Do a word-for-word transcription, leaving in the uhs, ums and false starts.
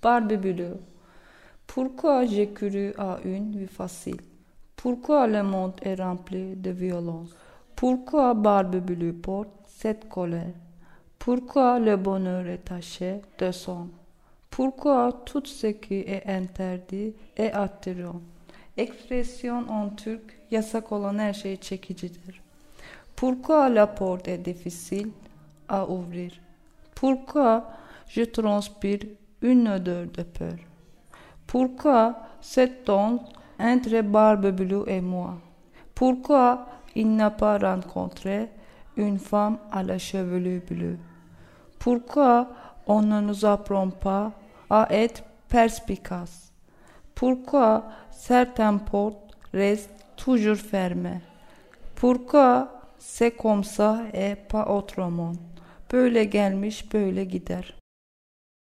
Barbe-Bleue. Pourquoi j'ai couru à une vie facile? Pourquoi le monde est rempli de violence? Pourquoi Barbe-Bleue porte cette colère? Pourquoi le bonheur est taché de sang? Pourquoi tout ce qui est interdit est attirant? Expression en Türk, yasak olan her şey çekicidir. Pourquoi la porte est difficile à ouvrir? Pourquoi je transpire une odeur de peur? Pourquoi cette danse entre Barbe-Bleue et moi? Pourquoi il n'a pas rencontré une femme à la chevelure bleue? Pourquoi on ne nous apprend pas à être perspicace? Pourquoi certaines portes restent toujours fermées? Pourquoi c'est comme ça et pas autrement? Böyle gelmiş böyle gider.